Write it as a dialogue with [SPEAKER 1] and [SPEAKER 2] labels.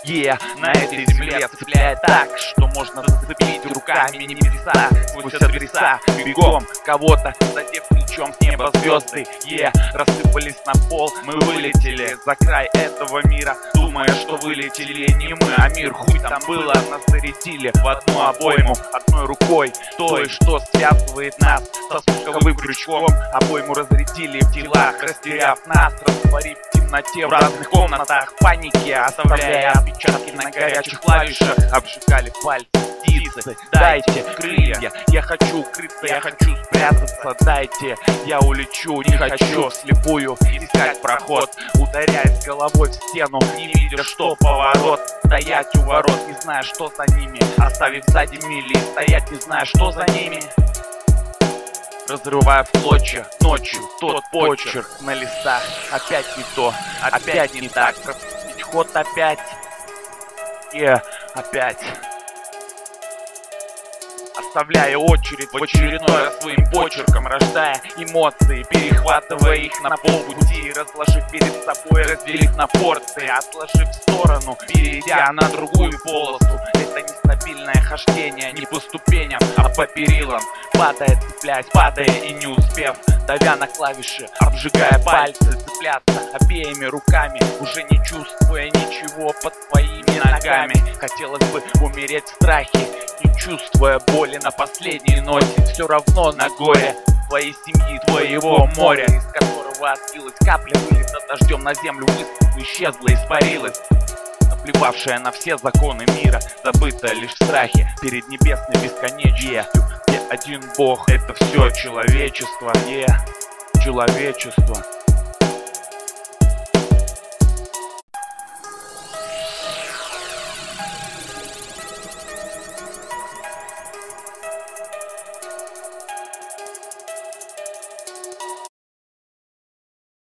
[SPEAKER 1] На этой земле цепляет так, что можно зацепить руками небеса. Сквозь адреса бегом, кого-то задев плечом с неба звезды. Рассыпались на пол, мы вылетели за край этого мира, думая, что вылетели не мы, а мир. Хуй там было, нас зарядили в одну обойму одной рукой, той, что связывает нас со спусковым крючком. Обойму разрядили в телах, растеряв нас, растворив в темноте в разных комнатах паники, оставляя отпечатки на горячих клавишах. Обжигали пальцы птицы. Дайте крылья, я хочу укрыться, я хочу спрятаться. Дайте, я улечу, не хочу вслепую искать проход, ударяясь головой в стену, не видя, что поворот. Стоять у ворот, не зная, что за ними, оставив сзади мили. Стоять, не зная, что за ними, разрывая в клочья ночью тот почерк на листах. Опять не то, опять не так, пропустить ход опять. Опять. Оставляя очередь в очередной раз своим почерком, рождая эмоции, перехватывая их на полпути, разложив перед собой, разделив на порции, отложив в сторону, перейдя на другую полосу. Это нестабильное хождение не по ступеням, а по перилам, падая, цепляясь, падая и не успев, давя на клавиши, обжигая пальцы, цепляться обеими руками, уже не чувствуя ничего под своими ногами. Хотелось бы умереть в страхе, не чувствуя боли на последней ноте, все равно на горе твоей семьи, твоего моря, из которого отбилась капля, вылета дождем на землю, высохла, исчезла, испарилась, наплевавшая на все законы мира, забыта лишь в страхе перед небесной бесконечностью, где один Бог — это все человечество, человечество.